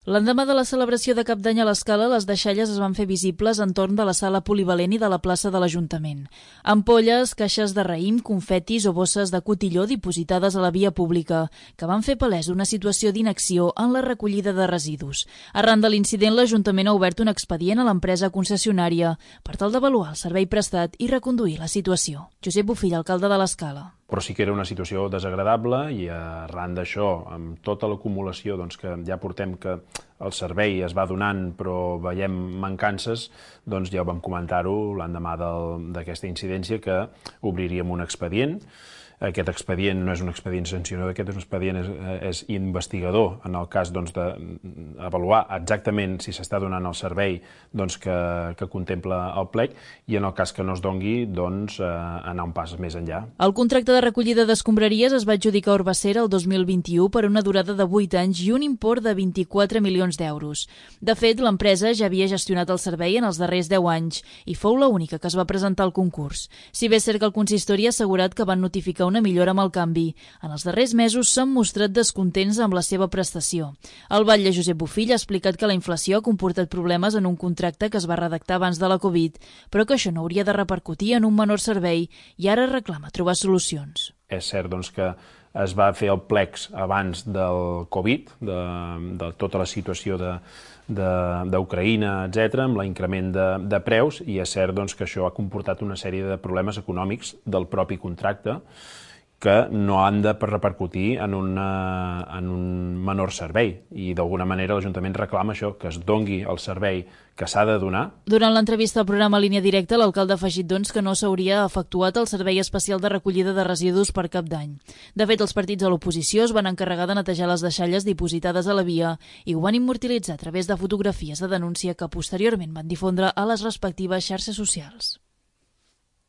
L'endemà de la celebració de Cap d'Any a l'Escala, les deixalles es van fer visibles entorn de la sala polivalent i de la plaça de l'Ajuntament. Ampolles, caixes de raïm, confetis o bosses de cotilló dipositades a la via pública, que van fer palès una situació d'inacció en la recollida de residus. Arran de l'incident, l'Ajuntament ha obert un expedient a l'empresa concessionària per tal d'avaluar el servei prestat i reconduir la situació. Josep Bofill, alcalde de l'Escala. Però sí que era una situació desagradable i arran d'això, amb tota l'acumulació que ja portem que el servei es va donant però veiem mancances, ja ho vam comentar-ho l'endemà d'aquesta incidència que obriríem un expedient. Aquest expedient no és un expedient sancionador, aquest és un expedient és investigador en el cas d'avaluar exactament si s'està donant el servei que contempla el plec i en el cas que no es dongui anar un pas més enllà. El contracte de recollida d'escombraries es va adjudicar a Orbacera el 2021 per una durada de 8 anys i un import de 24 milions d'euros. De fet, l'empresa ja havia gestionat el servei en els darrers 10 anys i fou l'única que es va presentar al concurs. Si bé és cert que el consistori ha assegurat que van notificar una millora amb el canvi, en els darrers mesos s'han mostrat descontents amb la seva prestació. El batlle Josep Bofill ha explicat que la inflació ha comportat problemes en un contracte que es va redactar abans de la Covid, però que això no hauria de repercutir en un menor servei i ara reclama trobar solucions. És cert que es va fer el plecs abans del Covid, de tota la situació d'Ucraïna, etc., amb l'increment de preus, i és cert que això ha comportat una sèrie de problemes econòmics del propi contracte que no han de repercutir en un menor servei. I d'alguna manera l'Ajuntament reclama això, que es dongui el servei que s'ha de donar. Durant l'entrevista al programa Línia Directa, l'alcalde ha afegit que no s'hauria efectuat el servei especial de recollida de residus per Cap d'Any. De fet, els partits de l'oposició es van encarregar de netejar les deixalles dipositades a la via i ho van immortalitzar a través de fotografies de denúncia que posteriorment van difondre a les respectives xarxes socials.